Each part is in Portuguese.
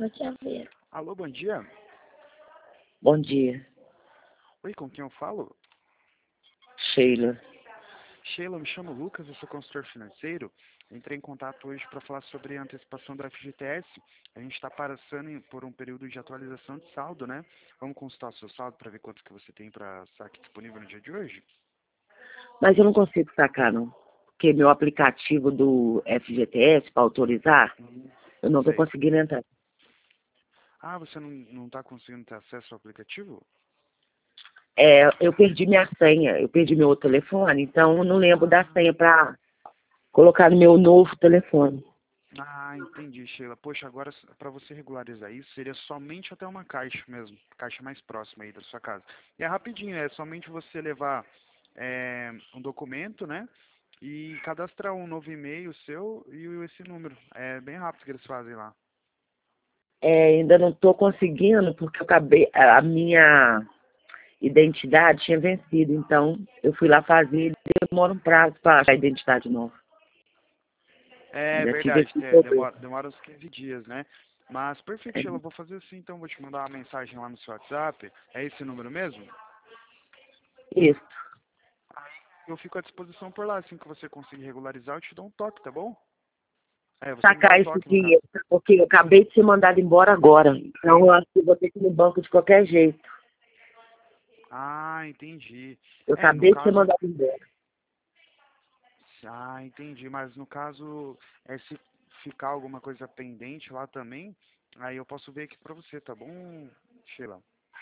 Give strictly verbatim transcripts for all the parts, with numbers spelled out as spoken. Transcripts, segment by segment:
Alô, bom dia. Bom dia, Oi, com quem eu falo? Sheila. Sheila, me chamo Lucas, eu sou consultor financeiro. Entrei em contato hoje para falar sobre a antecipação do F G T S. A gente está passando em- por um período de atualização de saldo, né? Vamos consultar o seu saldo para ver quanto que você tem para saque disponível no dia de hoje? Mas eu não consigo sacar, não. Porque meu aplicativo do F G T S, para autorizar, Hum, eu não estou sei. conseguindo entrar. Ah, você não não está conseguindo ter acesso ao aplicativo? É, eu perdi minha senha, eu perdi meu outro telefone, então eu não lembro da Ah, senha para colocar no meu novo telefone. ah, entendi, Sheila. Poxa, agora para você regularizar isso, seria somente até uma caixa mesmo, caixa mais próxima aí da sua casa. E é rapidinho, é somente você levar é, um documento, né? E cadastrar um novo e-mail seu e o- esse número. É bem rápido que eles fazem lá. É, ainda não estou conseguindo, porque eu acabei, a a minha identidade tinha vencido, então eu fui lá fazer e demora um prazo para achar a identidade nova. É Ainda tive verdade, esse é, problema. demora, demora uns quinze dias, né? Mas perfeito, Sheila, eu vou fazer assim, então vou te mandar uma mensagem lá no seu WhatsApp. É esse número mesmo? Isso. Eu fico à disposição por lá, assim que você conseguir regularizar, eu te dou um toque, tá bom? É, você me dá um Sacar esse toque no caso. dinheiro, porque eu acabei de ser mandado embora agora. Então eu acho que vou ter que ir no banco de qualquer jeito. Ah, entendi. Eu É, no acabei de ser caso, mandado embora. ah, entendi, mas no caso, é se ficar alguma coisa pendente lá também, aí eu posso ver aqui pra você, tá bom, Sheila?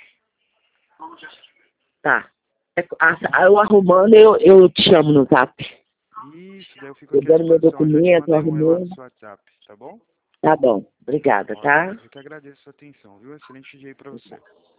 Tá. É, a- Eu arrumando, eu, eu te chamo no zap. Isso, daí eu fico aqui à Pegando meu disposição, eu já te documento, eu mandei um oi lá no arrumando. seu WhatsApp, tá bom? Tá bom. Obrigada, Ótimo, tá? eu que agradeço a sua atenção, viu? Excelente dia aí pra você.